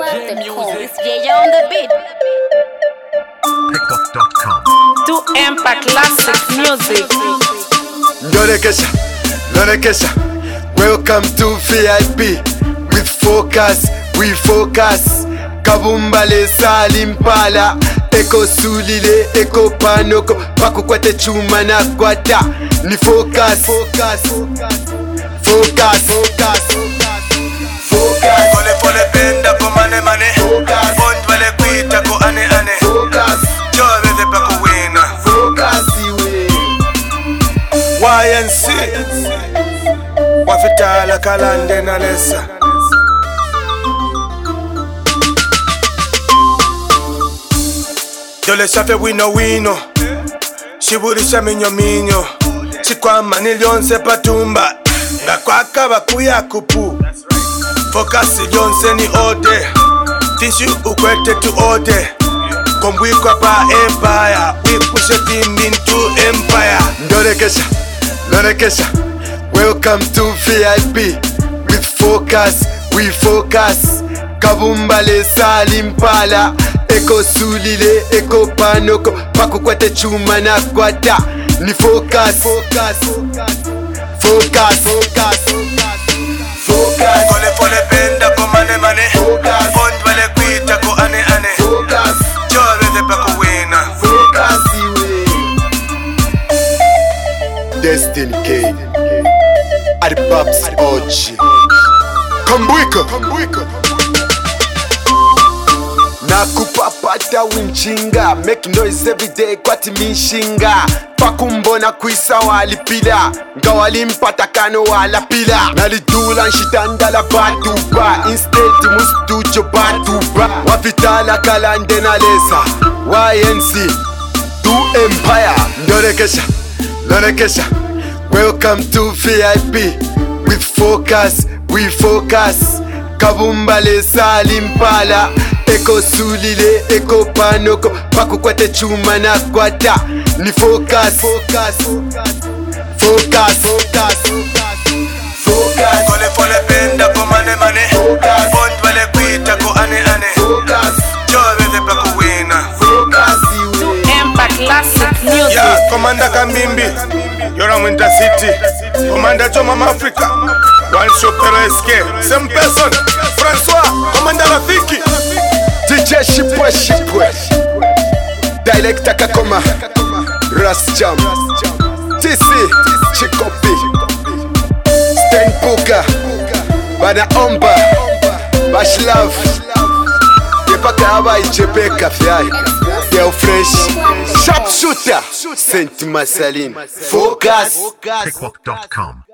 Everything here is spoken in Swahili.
the call. It's JJ on the beat. Pickbook.com. To Impact Classic Music. Nonekesha. Welcome to VIP. With focus, we focus. Kabumbale salimpala. Eko sulile, eko panoko. Pakukwate chuma na kwata. Ni focus. Pole penda ko mane Bond wale kuita ko ane Jobe de pa ko wina YNC Wafitala kalande na lesa Dole shafe wino Shiburisha minyo Chikwama nilionse patumba Ngakwaka bakuya kupu Focus yonse ni ode Tishu ukwete tu ode Kombwikwa pa empire We push a team into empire Nonekesha. Welcome to VIP. With focus, we focus. Kabumbale salimpala. Eko sulile, eko panoko. Pakukwate chuma na kwata. Ni focus. Pole penda ko mane Bond wale kuita ko ane Jobe de pa ko wina Destiny K. Adibabs OG. Kombwiko. Nakupapata winchinga. Make noise every day kwati minshinga. Pakumbona kuisa walipila. Nga walimpata kano walapila. Nalidula nshitanda la batuba. Instead mustujo batuba. Wafitala kalande na lesa. YNC to Empire. Nonekesha. Welcome to VIP. With focus, we focus. Kabumbale salimpala. Eko sulile, eko panoko. Pakukwate chuma na kwata. Ni focus. Pole penda ko mane Bond wale kuita ko ane Jobe de pa ko wina Impact Classic Music. Yeah, Commander Kambimbi, you're on Winter City. Commander Choma Africa, One Shopero SK. Same person, Francois, Commander Rafiki. DJ Shipwe. Director Kakoma. Ras Jam. TC Chikopi. Sten Puka. Bana Omba. Bashlav. Yepaka haba ichepeka fyai. Girl Fresh. Sharpshooter. Saint Marceline. Focus. Pickbook.com.